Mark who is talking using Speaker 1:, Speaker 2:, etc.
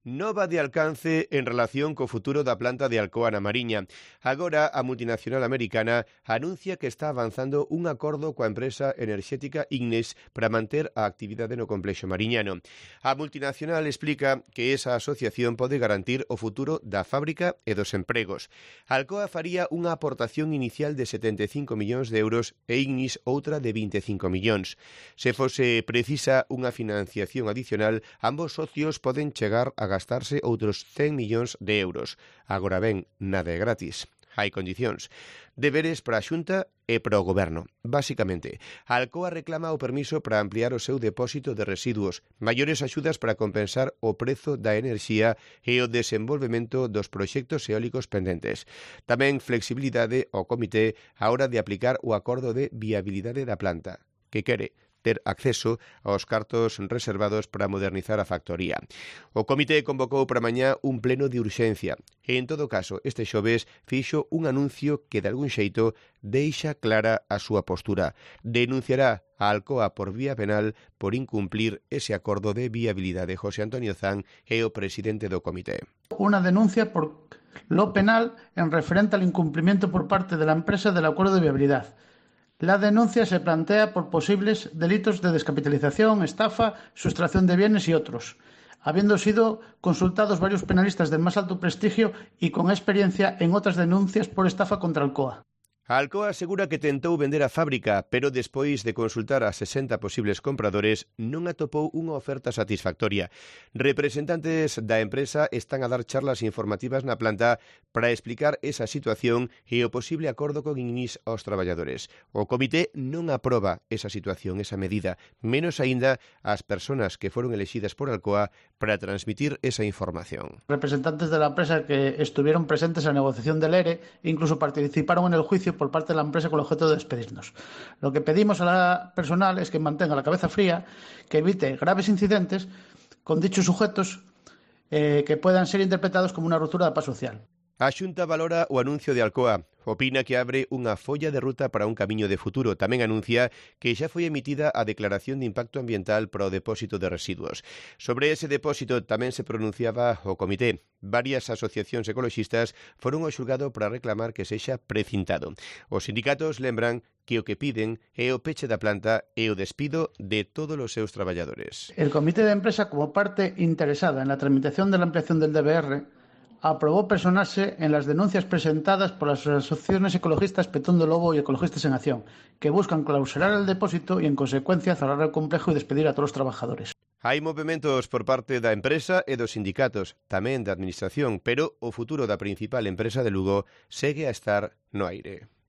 Speaker 1: Nova de alcance en relación co futuro da planta de Alcoa na Mariña. Agora, a multinacional americana anuncia que está avanzando un acordo coa empresa enerxética Ignis para manter a actividade no complexo mariñano. A multinacional explica que esa asociación pode garantir o futuro da fábrica e dos empregos. Alcoa faría unha aportación inicial de 75 millóns de euros e Ignis outra de 25 millóns. Se fose precisa unha financiación adicional, ambos socios poden chegar a gastarse outros 100 millóns de euros. Agora ben, nada é gratis. Hai condicións. Deberes para a Xunta e para o Goberno. Básicamente, a Alcoa reclama o permiso para ampliar o seu depósito de residuos, maiores axudas para compensar o prezo da enerxía e o desenvolvemento dos proxectos eólicos pendentes. Tamén flexibilidade ao comité á hora de aplicar o acordo de viabilidade da planta, que quere ter acceso aos cartos reservados para modernizar a factoría. O comité convocou para mañá un pleno de urxencia e, en todo caso, este xoves fixo un anuncio que, de algún xeito, deixa clara a súa postura. Denunciará a Alcoa por vía penal por incumplir ese acordo de viabilidade. José Antonio Zan é o presidente do comité.
Speaker 2: Una denuncia por lo penal en referente al incumplimiento por parte de la empresa del acuerdo de viabilidad. La denuncia se plantea por posibles delitos de descapitalización, estafa, sustracción de bienes y otros, habiendo sido consultados varios penalistas del más alto prestigio y con experiencia en otras denuncias por estafa contra Alcoa.
Speaker 1: A Alcoa asegura que tentou vender a fábrica, pero despois de consultar a 60 posibles compradores non atopou unha oferta satisfactoria. Representantes da empresa están a dar charlas informativas na planta para explicar esa situación e o posible acordo con Ignis aos traballadores. O comité non aproba esa situación, esa medida, menos aínda as persoas que foron elexidas por Alcoa para transmitir esa información.
Speaker 2: Representantes de la empresa que estuvieron presentes en la negociación del ERE incluso participaron en el juicio por parte de la empresa con el objeto de despedirnos. Lo que pedimos a la personal es que mantenga la cabeza fría, que evite graves incidentes con dichos sujetos que puedan ser interpretados como una ruptura da paz social.
Speaker 1: A Xunta valora o anuncio de Alcoa. Opina que abre unha folla de ruta para un camiño de futuro. Tamén anuncia que xa foi emitida a declaración de impacto ambiental para o depósito de residuos. Sobre ese depósito tamén se pronunciaba o comité. Varias asociacións ecoloxistas foron ao xulgado para reclamar que sexa precintado. Os sindicatos lembran que o que piden é o peche da planta e o despido de todos os seus traballadores.
Speaker 2: El comité de empresa, como parte interesada en la tramitación de la ampliación del DBR, aprobó personarse en las denuncias presentadas por las asociaciones ecologistas Petón do Lobo y Ecologistas en Acción, que buscan clausurar el depósito y, en consecuencia, cerrar el complejo y despedir a todos los trabajadores.
Speaker 1: Hai movementos por parte da empresa e dos sindicatos, tamén da administración, pero o futuro da principal empresa de Lugo segue a estar no aire.